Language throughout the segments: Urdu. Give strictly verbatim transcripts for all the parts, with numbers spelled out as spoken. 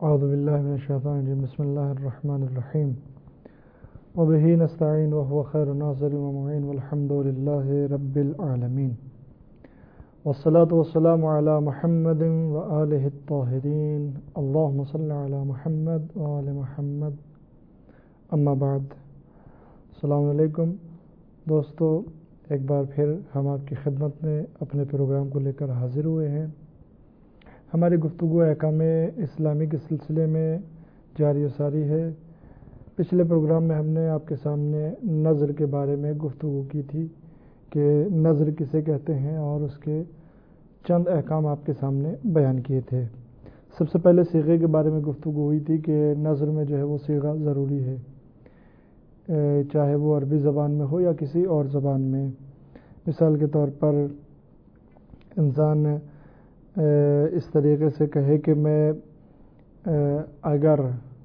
أعوذ بالله من الشيطان الرجيم بسم الله الرحمن الرحيم وبه نستعين وهو خير ناصر ومعين والحمد لله رب العالمين والصلاة والسلام على محمد وآله الطاهرين اللهم صل على محمد وآل محمد اما بعد. السلام علیکم دوستو، ایک بار پھر ہم آپ کی خدمت میں اپنے پروگرام کو لے کر حاضر ہوئے ہیں. ہماری گفتگو احکام اسلامی کے سلسلے میں جاری و ساری ہے. پچھلے پروگرام میں ہم نے آپ کے سامنے نظر کے بارے میں گفتگو کی تھی کہ نظر کسے کہتے ہیں اور اس کے چند احکام آپ کے سامنے بیان کیے تھے. سب سے پہلے صیغے کے بارے میں گفتگو ہوئی تھی کہ نظر میں جو ہے وہ صیغہ ضروری ہے، چاہے وہ عربی زبان میں ہو یا کسی اور زبان میں. مثال کے طور پر انسان اس طریقے سے کہے کہ میں اگر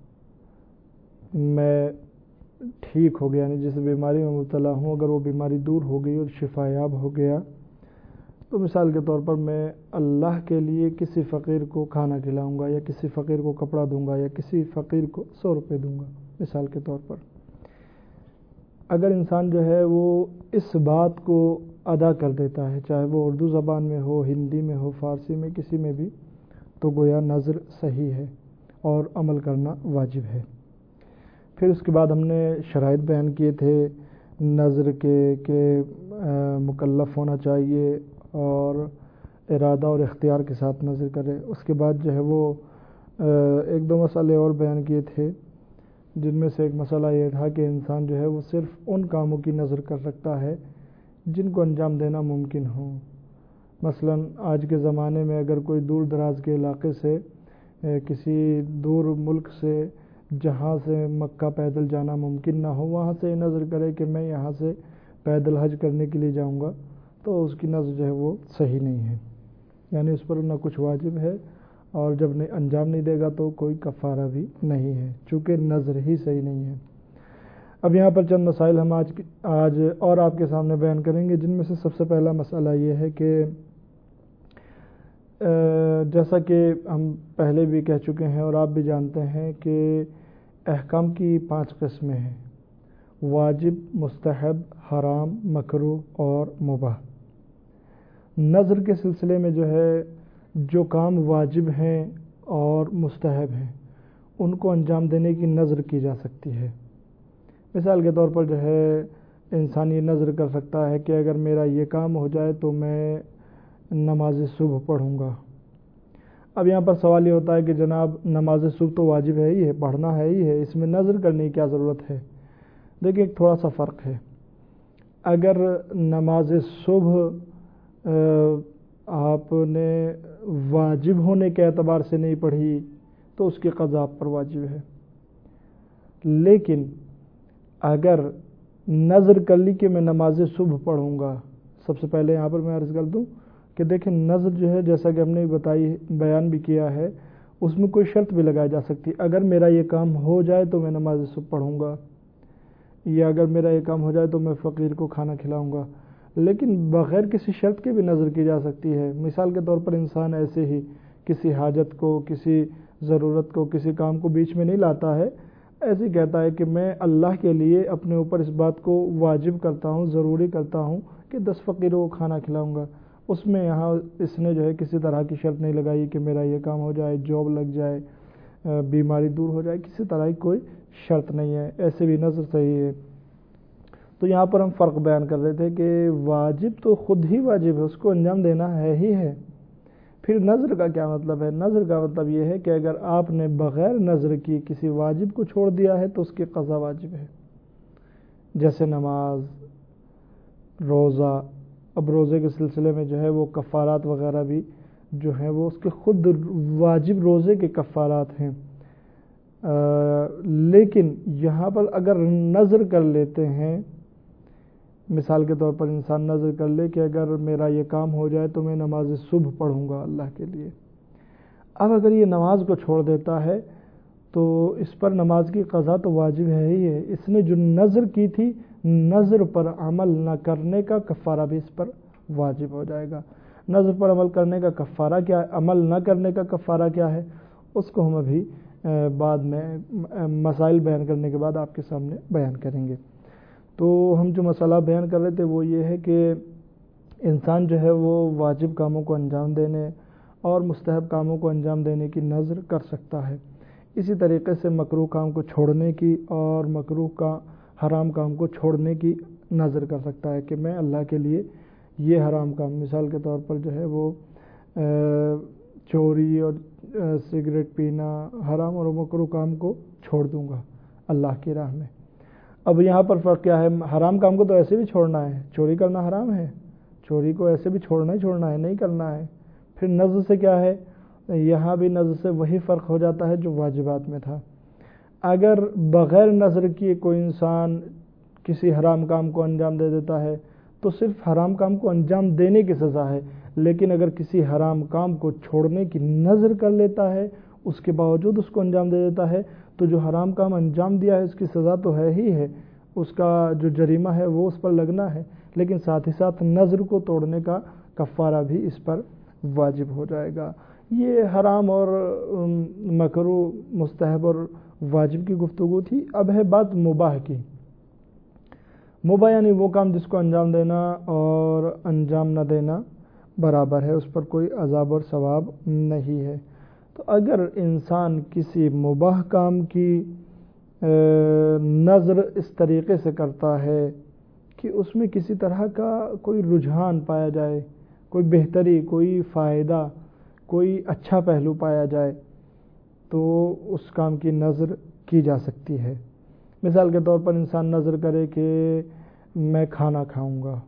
میں ٹھیک ہو گیا، یعنی جس بیماری میں مبتلا ہوں اگر وہ بیماری دور ہو گئی اور شفا یاب ہو گیا، تو مثال کے طور پر میں اللہ کے لیے کسی فقیر کو کھانا کھلاؤں گا یا کسی فقیر کو کپڑا دوں گا یا کسی فقیر کو سو روپے دوں گا مثال کے طور پر. اگر انسان جو ہے وہ اس بات کو ادا کر دیتا ہے، چاہے وہ اردو زبان میں ہو، ہندی میں ہو، فارسی میں، کسی میں بھی، تو گویا نظر صحیح ہے اور عمل کرنا واجب ہے. پھر اس کے بعد ہم نے شرائط بیان کیے تھے نظر کے کہ مکلف ہونا چاہیے اور ارادہ اور اختیار کے ساتھ نظر کرے. اس کے بعد جو ہے وہ ایک دو مسئلے اور بیان کیے تھے، جن میں سے ایک مسئلہ یہ تھا کہ انسان جو ہے وہ صرف ان کاموں کی نظر کر سکتا ہے جن کو انجام دینا ممکن ہو. مثلا آج کے زمانے میں اگر کوئی دور دراز کے علاقے سے، کسی دور ملک سے جہاں سے مکہ پیدل جانا ممکن نہ ہو، وہاں سے نظر کرے کہ میں یہاں سے پیدل حج کرنے کے لیے جاؤں گا، تو اس کی نظر جو ہے وہ صحیح نہیں ہے، یعنی اس پر نہ کچھ واجب ہے اور جب نہیں انجام نہیں دے گا تو کوئی کفارہ بھی نہیں ہے، چونکہ نظر ہی صحیح نہیں ہے. اب یہاں پر چند مسائل ہم آج آج اور آپ کے سامنے بیان کریں گے، جن میں سے سب سے پہلا مسئلہ یہ ہے کہ جیسا کہ ہم پہلے بھی کہہ چکے ہیں اور آپ بھی جانتے ہیں کہ احکام کی پانچ قسمیں ہیں: واجب، مستحب، حرام، مکروہ اور مباح. نظر کے سلسلے میں جو ہے جو کام واجب ہیں اور مستحب ہیں ان کو انجام دینے کی نظر کی جا سکتی ہے. مثال کے طور پر جو ہے انسان یہ نظر کر سکتا ہے کہ اگر میرا یہ کام ہو جائے تو میں نماز صبح پڑھوں گا. اب یہاں پر سوال یہ ہوتا ہے کہ جناب نماز صبح تو واجب ہے ہی ہے، پڑھنا ہے ہی ہے، اس میں نظر کرنے کی کیا ضرورت ہے؟ دیکھیں ایک تھوڑا سا فرق ہے. اگر نماز صبح آپ نے واجب ہونے کے اعتبار سے نہیں پڑھی تو اس کی قضا آپ پر واجب ہے. لیکن اگر نظر کر لی کہ میں نماز صبح پڑھوں گا، سب سے پہلے یہاں پر میں عرض کر دوں کہ دیکھیں نظر جو ہے جیسا کہ ہم نے بتائی بیان بھی کیا ہے، اس میں کوئی شرط بھی لگائی جا سکتی. اگر میرا یہ کام ہو جائے تو میں نماز صبح پڑھوں گا، یا اگر میرا یہ کام ہو جائے تو میں فقیر کو کھانا کھلاؤں گا. لیکن بغیر کسی شرط کے بھی نظر کی جا سکتی ہے. مثال کے طور پر انسان ایسے ہی کسی حاجت کو، کسی ضرورت کو، کسی کام کو بیچ میں نہیں لاتا ہے، ایسے ہی کہتا ہے کہ میں اللہ کے لیے اپنے اوپر اس بات کو واجب کرتا ہوں، ضروری کرتا ہوں کہ دس فقیروں کو کھانا کھلاؤں گا. اس میں یہاں اس نے جو ہے کسی طرح کی شرط نہیں لگائی کہ میرا یہ کام ہو جائے، جاب لگ جائے، بیماری دور ہو جائے، کسی طرح کی کوئی شرط نہیں ہے، ایسے بھی نظر صحیح ہے. تو یہاں پر ہم فرق بیان کر رہے تھے کہ واجب تو خود ہی واجب ہے، اس کو انجام دینا ہے ہی ہے. پھر نظر کا کیا مطلب ہے؟ نظر کا مطلب یہ ہے کہ اگر آپ نے بغیر نظر کی کسی واجب کو چھوڑ دیا ہے تو اس کی قضا واجب ہے، جیسے نماز، روزہ. اب روزے کے سلسلے میں جو ہے وہ کفارات وغیرہ بھی جو ہیں وہ اس کے خود واجب روزے کے کفارات ہیں. لیکن یہاں پر اگر نظر کر لیتے ہیں، مثال کے طور پر انسان نظر کر لے کہ اگر میرا یہ کام ہو جائے تو میں نماز صبح پڑھوں گا اللہ کے لیے. اب اگر یہ نماز کو چھوڑ دیتا ہے تو اس پر نماز کی قضا تو واجب ہے ہی ہے. اس نے جو نظر کی تھی، نظر پر عمل نہ کرنے کا کفارہ بھی اس پر واجب ہو جائے گا. نظر پر عمل کرنے کا کفارہ کیا ہے، عمل نہ کرنے کا کفارہ کیا ہے، اس کو ہم ابھی بعد میں مسائل بیان کرنے کے بعد آپ کے سامنے بیان کریں گے۔ تو ہم جو مسئلہ بیان کر رہے تھے وہ یہ ہے کہ انسان جو ہے وہ واجب کاموں کو انجام دینے اور مستحب کاموں کو انجام دینے کی نظر کر سکتا ہے، اسی طریقے سے مکروہ کام کو چھوڑنے کی اور مکروہ کا حرام کام کو چھوڑنے کی نظر کر سکتا ہے کہ میں اللہ کے لیے یہ حرام کام، مثال کے طور پر جو ہے وہ چوری اور سگریٹ پینا، حرام اور مکروہ کام کو چھوڑ دوں گا اللہ کی راہ میں۔ اب یہاں پر فرق کیا ہے؟ حرام کام کو تو ایسے بھی چھوڑنا ہے، چوری کرنا حرام ہے، چوری کو ایسے بھی چھوڑنا ہی چھوڑنا ہے، نہیں کرنا ہے۔ پھر نظر سے کیا ہے؟ یہاں بھی نظر سے وہی فرق ہو جاتا ہے جو واجبات میں تھا۔ اگر بغیر نظر کیے کوئی انسان کسی حرام کام کو انجام دے دیتا ہے تو صرف حرام کام کو انجام دینے کی سزا ہے، لیکن اگر کسی حرام کام کو چھوڑنے کی نظر کر لیتا ہے اس کے باوجود اس کو انجام دے دیتا ہے تو جو حرام کام انجام دیا ہے اس کی سزا تو ہے ہی ہے، اس کا جو جریمہ ہے وہ اس پر لگنا ہے، لیکن ساتھ ہی ساتھ نظر کو توڑنے کا کفارہ بھی اس پر واجب ہو جائے گا۔ یہ حرام اور مکروہ، مستحب اور واجب کی گفتگو تھی۔ اب ہے بات مباح کی۔ مباح یعنی وہ کام جس کو انجام دینا اور انجام نہ دینا برابر ہے، اس پر کوئی عذاب اور ثواب نہیں ہے۔ تو اگر انسان کسی مباح کام کی نظر اس طریقے سے کرتا ہے کہ اس میں کسی طرح کا کوئی رجحان پایا جائے، کوئی بہتری، کوئی فائدہ، کوئی اچھا پہلو پایا جائے تو اس کام کی نظر کی جا سکتی ہے۔ مثال کے طور پر انسان نظر کرے کہ میں کھانا کھاؤں گا،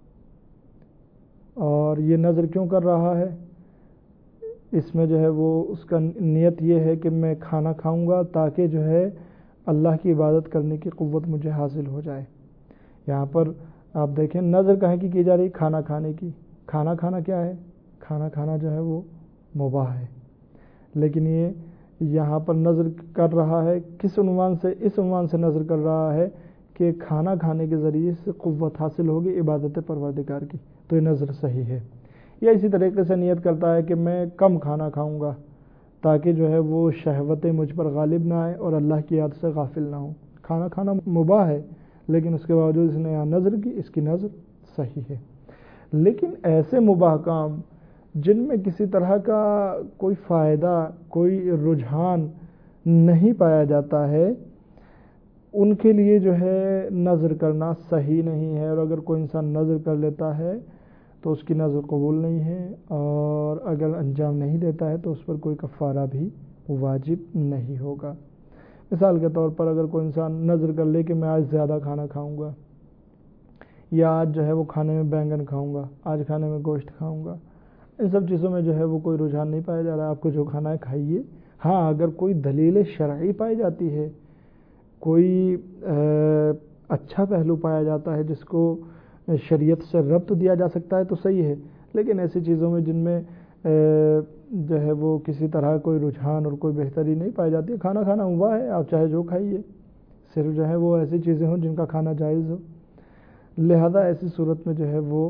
اور یہ نظر کیوں کر رہا ہے؟ اس میں جو ہے وہ اس کا نیت یہ ہے کہ میں کھانا کھاؤں گا تاکہ جو ہے اللہ کی عبادت کرنے کی قوت مجھے حاصل ہو جائے۔ یہاں پر آپ دیکھیں نظر کہاں کی کی جا رہی؟ کھانا کھانے کی۔ کھانا کھانا کیا ہے؟ کھانا کھانا جو ہے وہ مباح ہے، لیکن یہ یہاں پر نظر کر رہا ہے کس عنوان سے؟ اس عنوان سے نظر کر رہا ہے کہ کھانا کھانے کے ذریعے سے قوت حاصل ہوگی عبادت پروردگار کی، تو یہ نظر صحیح ہے۔ یا اسی طریقے سے نیت کرتا ہے کہ میں کم کھانا کھاؤں گا تاکہ جو ہے وہ شہوتیں مجھ پر غالب نہ آئے اور اللہ کی یاد سے غافل نہ ہوں۔ کھانا کھانا مباح ہے، لیکن اس کے باوجود اس نے یہاں نظر کی، اس کی نظر صحیح ہے۔ لیکن ایسے مباح کام جن میں کسی طرح کا کوئی فائدہ، کوئی رجحان نہیں پایا جاتا ہے، ان کے لیے جو ہے نظر کرنا صحیح نہیں ہے، اور اگر کوئی انسان نظر کر لیتا ہے تو اس کی نظر قبول نہیں ہے، اور اگر انجام نہیں دیتا ہے تو اس پر کوئی کفارہ بھی واجب نہیں ہوگا۔ مثال کے طور پر اگر کوئی انسان نظر کر لے کہ میں آج زیادہ کھانا کھاؤں گا، یا آج جو ہے وہ کھانے میں بینگن کھاؤں گا، آج کھانے میں گوشت کھاؤں گا، ان سب چیزوں میں جو ہے وہ کوئی رجحان نہیں پایا جا رہا ہے، آپ کو جو کھانا ہے کھائیے۔ ہاں اگر کوئی دلیل شرعی پائی جاتی ہے، کوئی اچھا پہلو پایا جاتا ہے جس کو شریعت سے ربط دیا جا سکتا ہے تو صحیح ہے، لیکن ایسی چیزوں میں جن میں جو ہے وہ کسی طرح کوئی رجحان اور کوئی بہتری نہیں پائی جاتی ہے، کھانا کھانا ہوا ہے، آپ چاہے جو کھائیے، صرف جو ہے وہ ایسی چیزیں ہوں جن کا کھانا جائز ہو، لہذا ایسی صورت میں جو ہے وہ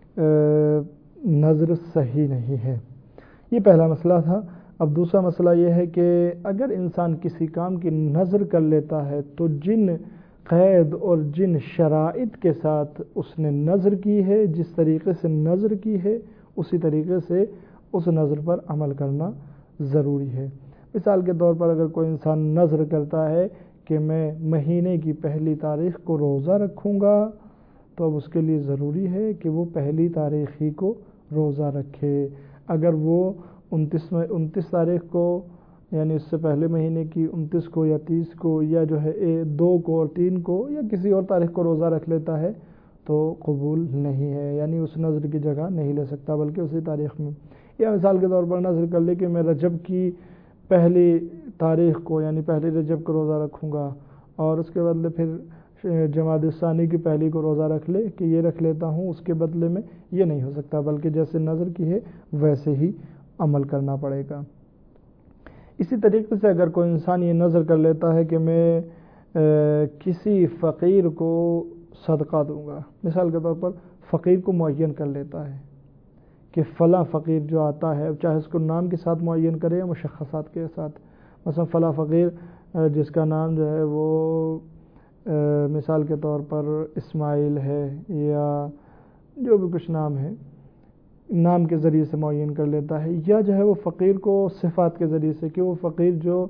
نظر صحیح نہیں ہے۔ یہ پہلا مسئلہ تھا۔ اب دوسرا مسئلہ یہ ہے کہ اگر انسان کسی کام کی نظر کر لیتا ہے تو جن قید اور جن شرائط کے ساتھ اس نے نظر کی ہے، جس طریقے سے نظر کی ہے، اسی طریقے سے اس نظر پر عمل کرنا ضروری ہے۔ مثال کے طور پر اگر کوئی انسان نظر کرتا ہے کہ میں مہینے کی پہلی تاریخ کو روزہ رکھوں گا، تو اب اس کے لیے ضروری ہے کہ وہ پہلی تاریخ ہی کو روزہ رکھے۔ اگر وہ انتیس میں انتیس تاریخ کو، یعنی اس سے پہلے مہینے کی انتیس کو یا تیس کو یا جو ہے دو کو اور تین کو یا کسی اور تاریخ کو روزہ رکھ لیتا ہے تو قبول نہیں ہے، یعنی اس نظر کی جگہ نہیں لے سکتا بلکہ اسی تاریخ میں۔ یا مثال کے طور پر نظر کر لے کہ میں رجب کی پہلی تاریخ کو یعنی پہلی رجب کو روزہ رکھوں گا، اور اس کے بدلے پھر جمادی الثانی کی پہلی کو روزہ رکھ لے کہ یہ رکھ لیتا ہوں، اس کے بدلے میں یہ نہیں ہو سکتا، بلکہ جیسے نظر کی ہے ویسے ہی عمل کرنا پڑے گا۔ اسی طریقے سے اگر کوئی انسان یہ نظر کر لیتا ہے کہ میں کسی فقیر کو صدقہ دوں گا، مثال کے طور پر فقیر کو معین کر لیتا ہے کہ فلاں فقیر جو آتا ہے، چاہے اس کو نام کے ساتھ معین کرے یا مشخصات کے ساتھ، مثلا فلاں فقیر جس کا نام جو ہے وہ مثال کے طور پر اسماعیل ہے یا جو بھی کچھ نام ہے نام کے ذریعے سے معین کر لیتا ہے، یا جو ہے وہ فقیر کو صفات کے ذریعے سے کہ وہ فقیر جو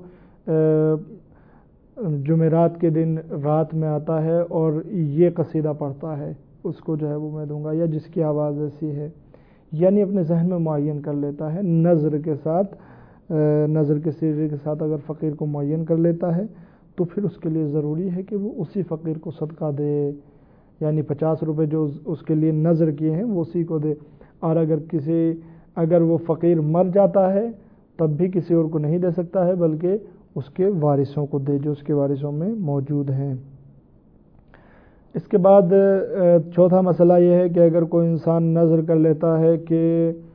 جمعرات کے دن رات میں آتا ہے اور یہ قصیدہ پڑھتا ہے اس کو جو ہے وہ میں دوں گا، یا جس کی آواز ایسی ہے، یعنی اپنے ذہن میں معین کر لیتا ہے نظر کے ساتھ، نظر کے سیغے کے ساتھ اگر فقیر کو معین کر لیتا ہے تو پھر اس کے لیے ضروری ہے کہ وہ اسی فقیر کو صدقہ دے، یعنی پچاس روپے جو اس کے لیے نظر کیے ہیں وہ اسی کو دے، اور اگر کسی اگر وہ فقیر مر جاتا ہے تب بھی کسی اور کو نہیں دے سکتا ہے بلکہ اس کے وارثوں کو دے جو اس کے وارثوں میں موجود ہیں۔ اس کے بعد چوتھا مسئلہ یہ ہے کہ اگر کوئی انسان نظر کر لیتا ہے کہ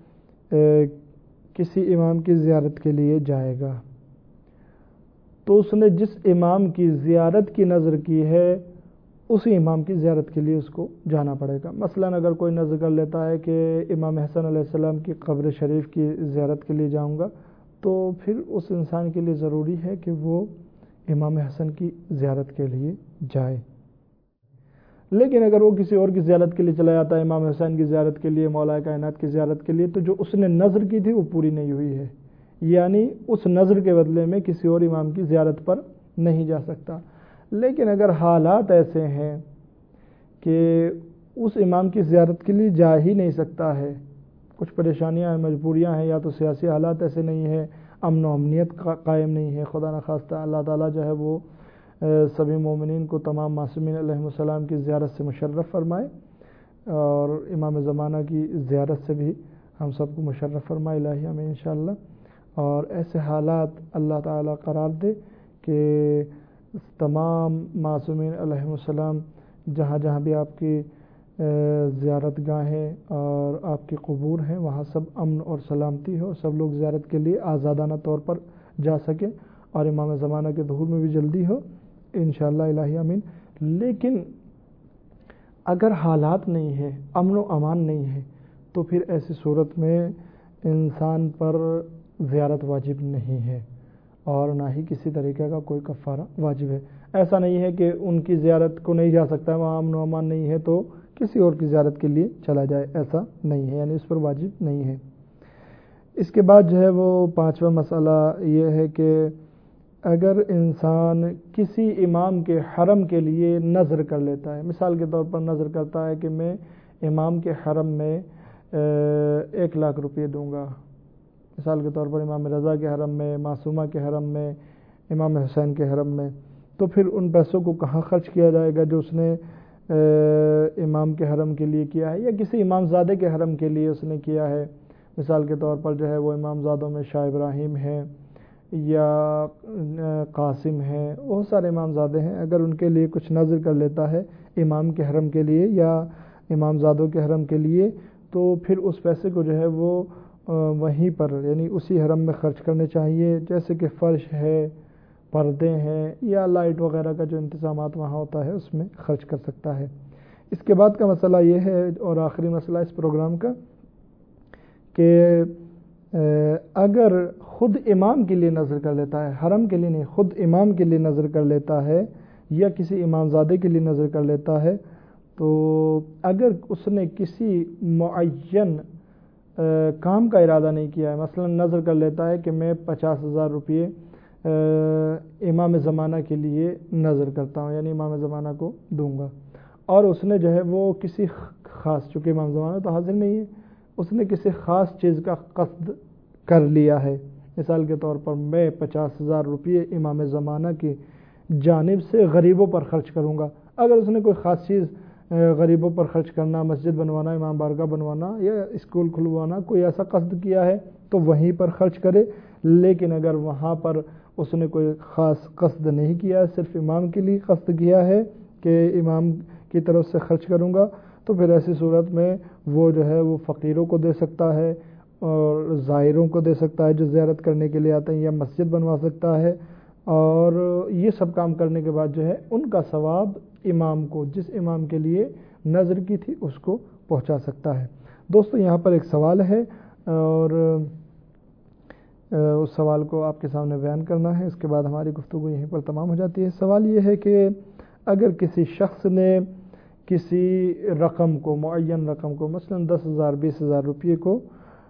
کسی امام کی زیارت کے لیے جائے گا تو اس نے جس امام کی زیارت کی نظر کی ہے اسی امام کی زیارت کے لیے اس کو جانا پڑے گا۔ مثلا اگر کوئی نظر کر لیتا ہے کہ امام حسن علیہ السلام کی قبر شریف کی زیارت کے لیے جاؤں گا تو پھر اس انسان کے لیے ضروری ہے کہ وہ امام حسن کی زیارت کے لیے جائے۔ لیکن اگر وہ کسی اور کی زیارت کے لیے چلا جاتا ہے، امام حسین کی زیارت کے لیے، مولا کائنات کی زیارت کے لیے، تو جو اس نے نظر کی تھی وہ پوری نہیں ہوئی ہے، یعنی اس نظر کے بدلے میں کسی اور امام کی زیارت پر نہیں جا سکتا۔ لیکن اگر حالات ایسے ہیں کہ اس امام کی زیارت کے لیے جا ہی نہیں سکتا ہے، کچھ پریشانیاں ہیں، مجبوریاں ہیں، یا تو سیاسی حالات ایسے نہیں ہیں، امن و امنیت قائم نہیں ہے، خدا نخواستہ اللہ تعالیٰ جو ہے وہ سبھی مومنین کو تمام معصومین علیہ السلام کی زیارت سے مشرف فرمائے، اور امام زمانہ کی زیارت سے بھی ہم سب کو مشرف فرمائے الہی ہمیں انشاءاللہ۔ اور ایسے حالات اللہ تعالیٰ قرار دے کہ تمام معصومین علیہ السلام جہاں جہاں بھی آپ کی زیارت گاہیں اور آپ کی قبور ہیں وہاں سب امن اور سلامتی ہو، سب لوگ زیارت کے لیے آزادانہ طور پر جا سکیں، اور امام زمانہ کے ظہور میں بھی جلدی ہو انشاءاللہ الہی آمین۔ لیکن اگر حالات نہیں ہیں، امن و امان نہیں ہے، تو پھر ایسی صورت میں انسان پر زیارت واجب نہیں ہے اور نہ ہی کسی طریقے کا کوئی کفارہ واجب ہے۔ ایسا نہیں ہے کہ ان کی زیارت کو نہیں جا سکتا ہے، وہاں امن و امان نہیں ہے تو کسی اور کی زیارت کے لیے چلا جائے، ایسا نہیں ہے، یعنی اس پر واجب نہیں ہے۔ اس کے بعد جو ہے وہ پانچواں مسئلہ یہ ہے کہ اگر انسان کسی امام کے حرم کے لیے نظر کر لیتا ہے، مثال کے طور پر نظر کرتا ہے کہ میں امام کے حرم میں ایک لاکھ روپے دوں گا، مثال کے طور پر امام رضا کے حرم میں، معصومہ کے حرم میں، امام حسین کے حرم میں، تو پھر ان پیسوں کو کہاں خرچ کیا جائے گا جو اس نے امام کے حرم کے لیے کیا ہے، یا کسی امام زادے کے حرم کے لیے اس نے کیا ہے، مثال کے طور پر جو ہے وہ امام زادوں میں شاہ ابراہیم ہیں یا قاسم ہیں، بہت سارے امام زادے ہیں، اگر ان کے لیے کچھ نظر کر لیتا ہے امام کے حرم کے لیے یا امام زادوں کے حرم کے لیے، تو پھر اس پیسے کو جو ہے وہ وہیں پر یعنی اسی حرم میں خرچ کرنے چاہیے، جیسے کہ فرش ہے، پردے ہیں، یا لائٹ وغیرہ کا جو انتظامات وہاں ہوتا ہے اس میں خرچ کر سکتا ہے۔ اس کے بعد کا مسئلہ یہ ہے، اور آخری مسئلہ اس پروگرام کا، کہ اگر خود امام کے لیے نظر کر لیتا ہے، حرم کے لیے نہیں، خود امام کے لیے نظر کر لیتا ہے یا کسی امام زادے کے لیے نظر کر لیتا ہے، تو اگر اس نے کسی معین کام کا ارادہ نہیں کیا ہے، مثلا نظر کر لیتا ہے کہ میں پچاس ہزار روپئے امام زمانہ کے لیے نظر کرتا ہوں، یعنی امام زمانہ کو دوں گا، اور اس نے جو ہے وہ کسی خاص، چونکہ امام زمانہ تو حاضر نہیں ہے، اس نے کسی خاص چیز کا قصد کر لیا ہے، مثال کے طور پر میں پچاس ہزار روپئے امام زمانہ کی جانب سے غریبوں پر خرچ کروں گا، اگر اس نے کوئی خاص چیز غریبوں پر خرچ کرنا، مسجد بنوانا، امام بارگاہ بنوانا یا اسکول کھلوانا، کوئی ایسا قصد کیا ہے تو وہیں پر خرچ کرے، لیکن اگر وہاں پر اس نے کوئی خاص قصد نہیں کیا ہے، صرف امام کے لیے قصد کیا ہے کہ امام کی طرف سے خرچ کروں گا، تو پھر ایسی صورت میں وہ جو ہے وہ فقیروں کو دے سکتا ہے اور زائروں کو دے سکتا ہے جو زیارت کرنے کے لیے آتے ہیں، یا مسجد بنوا سکتا ہے، اور یہ سب کام کرنے کے بعد جو ہے ان کا ثواب امام کو، جس امام کے لیے نظر کی تھی اس کو پہنچا سکتا ہے۔ دوستو یہاں پر ایک سوال ہے، اور اس سوال کو آپ کے سامنے بیان کرنا ہے، اس کے بعد ہماری گفتگو یہیں پر تمام ہو جاتی ہے۔ سوال یہ ہے کہ اگر کسی شخص نے کسی رقم کو، معین رقم کو، مثلا دس ہزار بیس ہزار روپئے کو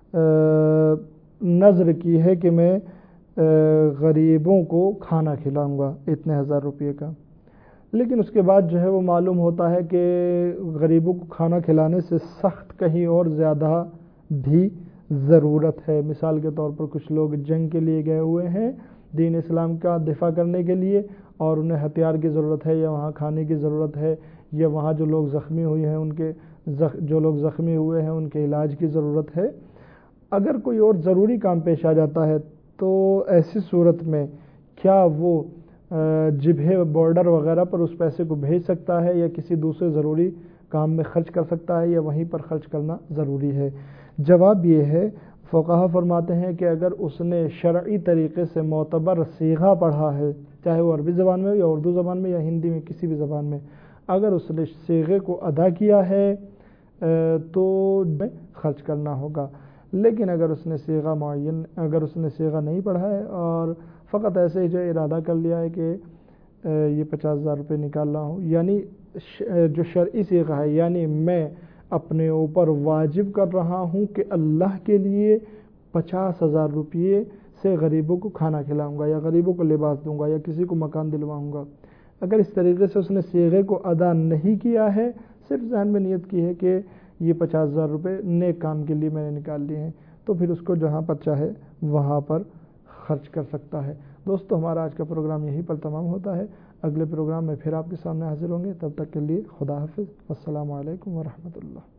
نذر کی ہے کہ میں غریبوں کو کھانا کھلاؤں گا اتنے ہزار روپئے کا، لیکن اس کے بعد جو ہے وہ معلوم ہوتا ہے کہ غریبوں کو کھانا کھلانے سے سخت کہیں اور زیادہ بھی ضرورت ہے۔ مثال کے طور پر کچھ لوگ جنگ کے لیے گئے ہوئے ہیں دین اسلام کا دفاع کرنے کے لیے، اور انہیں ہتھیار کی ضرورت ہے، یا وہاں کھانے کی ضرورت ہے، یا وہاں جو لوگ زخمی ہوئے ہیں ان کے جو لوگ زخمی ہوئے ہیں ان کے علاج کی ضرورت ہے۔ اگر کوئی اور ضروری کام پیش آ جاتا ہے تو ایسی صورت میں کیا وہ جبہے بارڈر وغیرہ پر اس پیسے کو بھیج سکتا ہے، یا کسی دوسرے ضروری کام میں خرچ کر سکتا ہے، یا وہیں پر خرچ کرنا ضروری ہے؟ جواب یہ ہے، فقہا فرماتے ہیں کہ اگر اس نے شرعی طریقے سے معتبر صیغہ پڑھا ہے، چاہے وہ عربی زبان میں ہو یا اردو زبان میں یا ہندی میں، کسی بھی زبان میں، اگر اس نے صیغے کو ادا کیا ہے تو خرچ کرنا ہوگا۔ لیکن اگر اس نے صیغہ معین اگر اس نے صیغہ نہیں پڑھا ہے اور فقط ایسے ہی جو ارادہ کر لیا ہے کہ یہ پچاس ہزار روپے نکال رہا ہوں، یعنی جو شرعی صیغہ ہے، یعنی میں اپنے اوپر واجب کر رہا ہوں کہ اللہ کے لیے پچاس ہزار روپئے سے غریبوں کو کھانا کھلاؤں گا، یا غریبوں کو لباس دوں گا، یا کسی کو مکان دلواؤں گا، اگر اس طریقے سے اس نے صیغے کو ادا نہیں کیا ہے، صرف ذہن میں نیت کی ہے کہ یہ پچاس ہزار روپے نیک کام کے لیے میں نے نکال لیے ہیں، تو پھر اس کو جہاں پر چاہے وہاں پر خرچ کر سکتا ہے۔ دوستو، ہمارا آج کا پروگرام یہیں پر تمام ہوتا ہے۔ اگلے پروگرام میں پھر آپ کے سامنے حاضر ہوں گے، تب تک کے لیے خدا حافظ، السلام علیکم ورحمۃ اللہ۔